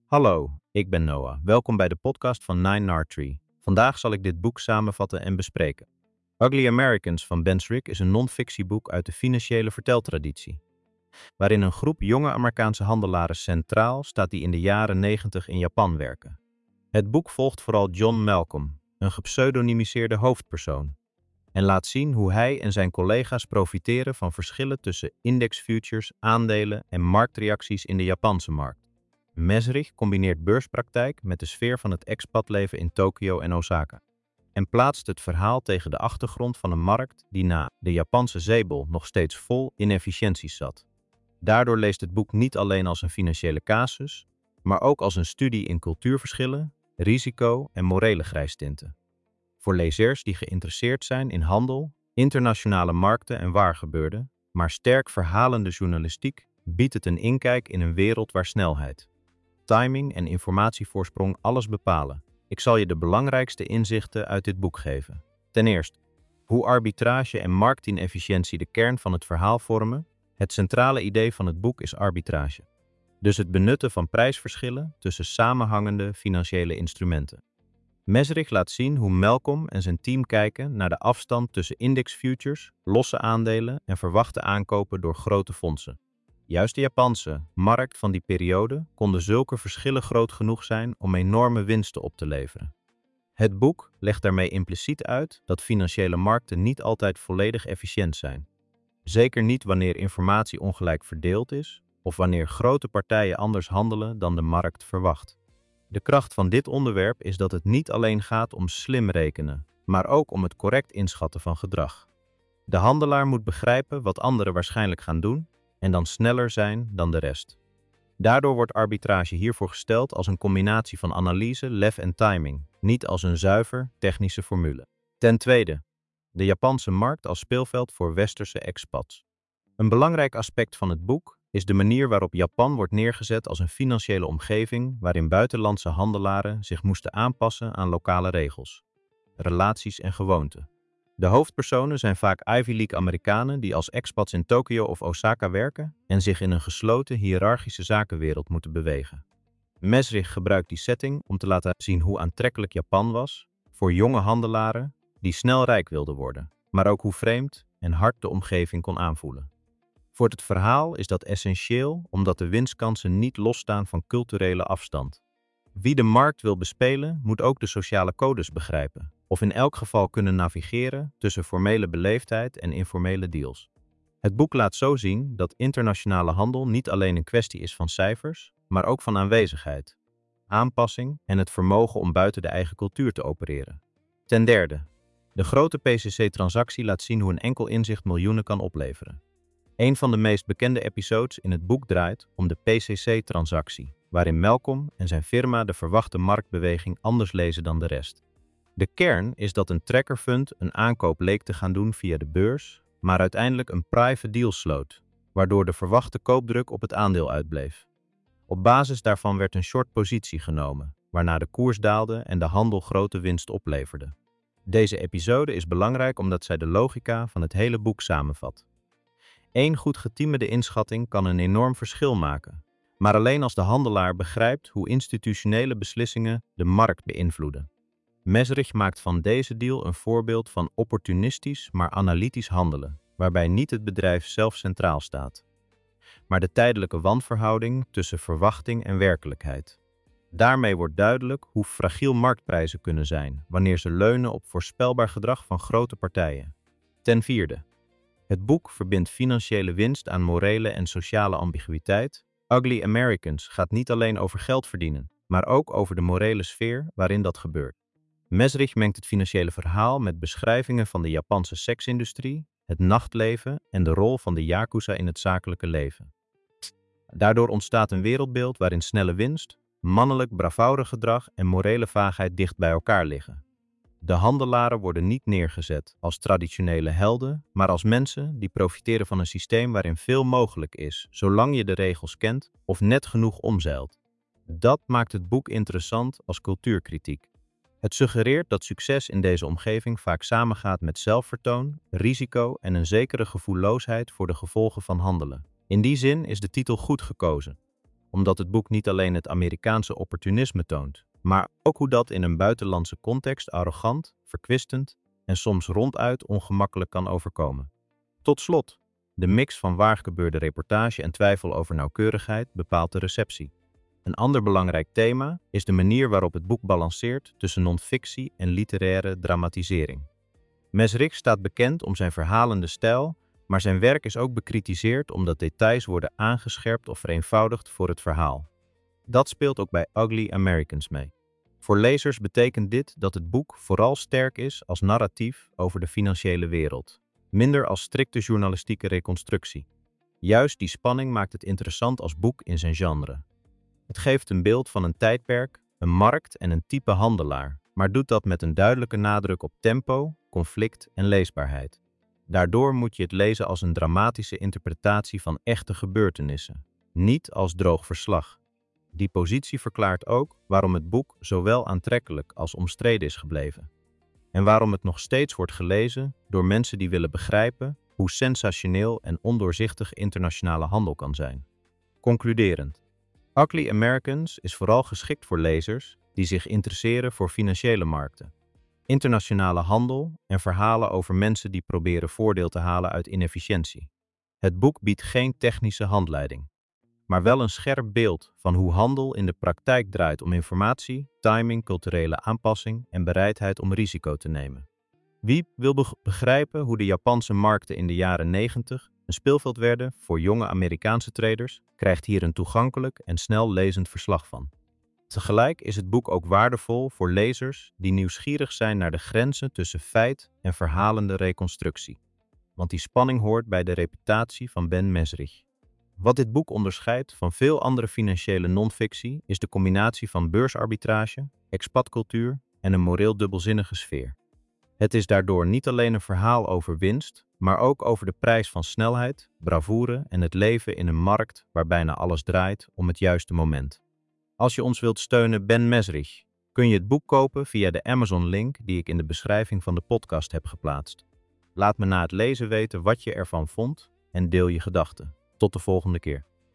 Hallo, ik ben Noah. Welkom bij de podcast van Nine Nard Tree. Vandaag zal ik dit boek samenvatten en bespreken. Ugly Americans van Ben Strick is een non-fictieboek uit de financiële verteltraditie, waarin een groep jonge Amerikaanse handelaren centraal staat die in de jaren 90 in Japan werken. Het boek volgt vooral John Malcolm, een gepseudonymiseerde hoofdpersoon, en laat zien hoe hij en zijn collega's profiteren van verschillen tussen indexfutures, aandelen en marktreacties in de Japanse markt. Mesrich combineert beurspraktijk met de sfeer van het expatleven in Tokio en Osaka en plaatst het verhaal tegen de achtergrond van een markt die na de Japanse zeebol nog steeds vol inefficiënties zat. Daardoor leest het boek niet alleen als een financiële casus, maar ook als een studie in cultuurverschillen, risico en morele grijstinten. Voor lezers die geïnteresseerd zijn in handel, internationale markten en waargebeurde, maar sterk verhalende journalistiek, biedt het een inkijk in een wereld waar snelheid, timing en informatievoorsprong alles bepalen. Ik zal je de belangrijkste inzichten uit dit boek geven. Ten eerste, hoe arbitrage en marktinefficiëntie de kern van het verhaal vormen. Het centrale idee van het boek is arbitrage. Dus het benutten van prijsverschillen tussen samenhangende financiële instrumenten. Mesrich laat zien hoe Malcolm en zijn team kijken naar de afstand tussen indexfutures, losse aandelen en verwachte aankopen door grote fondsen. Juist de Japanse markt van die periode konden zulke verschillen groot genoeg zijn om enorme winsten op te leveren. Het boek legt daarmee impliciet uit dat financiële markten niet altijd volledig efficiënt zijn. Zeker niet wanneer informatie ongelijk verdeeld is of wanneer grote partijen anders handelen dan de markt verwacht. De kracht van dit onderwerp is dat het niet alleen gaat om slim rekenen, maar ook om het correct inschatten van gedrag. De handelaar moet begrijpen wat anderen waarschijnlijk gaan doen en dan sneller zijn dan de rest. Daardoor wordt arbitrage hiervoor gesteld als een combinatie van analyse, lef en timing, niet als een zuiver technische formule. Ten tweede, de Japanse markt als speelveld voor westerse expats. Een belangrijk aspect van het boek is de manier waarop Japan wordt neergezet als een financiële omgeving waarin buitenlandse handelaren zich moesten aanpassen aan lokale regels, relaties en gewoonten. De hoofdpersonen zijn vaak Ivy League Amerikanen die als expats in Tokio of Osaka werken en zich in een gesloten hiërarchische zakenwereld moeten bewegen. Mesrich gebruikt die setting om te laten zien hoe aantrekkelijk Japan was voor jonge handelaren die snel rijk wilden worden, maar ook hoe vreemd en hard de omgeving kon aanvoelen. Voor het verhaal is dat essentieel omdat de winstkansen niet losstaan van culturele afstand. Wie de markt wil bespelen, moet ook de sociale codes begrijpen, of in elk geval kunnen navigeren tussen formele beleefdheid en informele deals. Het boek laat zo zien dat internationale handel niet alleen een kwestie is van cijfers, maar ook van aanwezigheid, aanpassing en het vermogen om buiten de eigen cultuur te opereren. Ten derde, de grote PCC-transactie laat zien hoe een enkel inzicht miljoenen kan opleveren. Een van de meest bekende episodes in het boek draait om de PCC-transactie, waarin Malcolm en zijn firma de verwachte marktbeweging anders lezen dan de rest. De kern is dat een trackerfund een aankoop leek te gaan doen via de beurs, maar uiteindelijk een private deal sloot, waardoor de verwachte koopdruk op het aandeel uitbleef. Op basis daarvan werd een short positie genomen, waarna de koers daalde en de handel grote winst opleverde. Deze episode is belangrijk omdat zij de logica van het hele boek samenvat. Eén goed getimmerde inschatting kan een enorm verschil maken, maar alleen als de handelaar begrijpt hoe institutionele beslissingen de markt beïnvloeden. Mesrich maakt van deze deal een voorbeeld van opportunistisch maar analytisch handelen, waarbij niet het bedrijf zelf centraal staat, maar de tijdelijke wanverhouding tussen verwachting en werkelijkheid. Daarmee wordt duidelijk hoe fragiel marktprijzen kunnen zijn wanneer ze leunen op voorspelbaar gedrag van grote partijen. Ten vierde, het boek verbindt financiële winst aan morele en sociale ambiguïteit. Ugly Americans gaat niet alleen over geld verdienen, maar ook over de morele sfeer waarin dat gebeurt. Mesrich mengt het financiële verhaal met beschrijvingen van de Japanse seksindustrie, het nachtleven en de rol van de yakuza in het zakelijke leven. Daardoor ontstaat een wereldbeeld waarin snelle winst, mannelijk bravourig gedrag en morele vaagheid dicht bij elkaar liggen. De handelaren worden niet neergezet als traditionele helden, maar als mensen die profiteren van een systeem waarin veel mogelijk is, zolang je de regels kent of net genoeg omzeilt. Dat maakt het boek interessant als cultuurkritiek. Het suggereert dat succes in deze omgeving vaak samengaat met zelfvertoon, risico en een zekere gevoelloosheid voor de gevolgen van handelen. In die zin is de titel goed gekozen. omdat het boek niet alleen het Amerikaanse opportunisme toont, maar ook hoe dat in een buitenlandse context arrogant, verkwistend en soms ronduit ongemakkelijk kan overkomen. Tot slot, de mix van waargebeurde reportage en twijfel over nauwkeurigheid bepaalt de receptie. Een ander belangrijk thema is de manier waarop het boek balanceert tussen non-fictie en literaire dramatisering. Mesrich staat bekend om zijn verhalende stijl, maar zijn werk is ook bekritiseerd omdat details worden aangescherpt of vereenvoudigd voor het verhaal. Dat speelt ook bij Ugly Americans mee. Voor lezers betekent dit dat het boek vooral sterk is als narratief over de financiële wereld, minder als strikte journalistieke reconstructie. Juist die spanning maakt het interessant als boek in zijn genre. Het geeft een beeld van een tijdperk, een markt en een type handelaar, maar doet dat met een duidelijke nadruk op tempo, conflict en leesbaarheid. Daardoor moet je het lezen als een dramatische interpretatie van echte gebeurtenissen, niet als droog verslag. Die positie verklaart ook waarom het boek zowel aantrekkelijk als omstreden is gebleven. En waarom het nog steeds wordt gelezen door mensen die willen begrijpen hoe sensationeel en ondoorzichtig internationale handel kan zijn. Concluderend. Ugly Americans is vooral geschikt voor lezers die zich interesseren voor financiële markten, internationale handel en verhalen over mensen die proberen voordeel te halen uit inefficiëntie. Het boek biedt geen technische handleiding, maar wel een scherp beeld van hoe handel in de praktijk draait om informatie, timing, culturele aanpassing en bereidheid om risico te nemen. Wie wil begrijpen hoe de Japanse markten in de jaren 90 een speelveld werden voor jonge Amerikaanse traders, krijgt hier een toegankelijk en snel lezend verslag van. Tegelijk is het boek ook waardevol voor lezers die nieuwsgierig zijn naar de grenzen tussen feit en verhalende reconstructie. Want die spanning hoort bij de reputatie van Ben Mesrich. Wat dit boek onderscheidt van veel andere financiële non-fictie is de combinatie van beursarbitrage, expatcultuur en een moreel dubbelzinnige sfeer. Het is daardoor niet alleen een verhaal over winst, maar ook over de prijs van snelheid, bravoure en het leven in een markt waar bijna alles draait om het juiste moment. Als je ons wilt steunen, Ben Mesrich, kun je het boek kopen via de Amazon-link die ik in de beschrijving van de podcast heb geplaatst. Laat me na het lezen weten wat je ervan vond en deel je gedachten. Tot de volgende keer.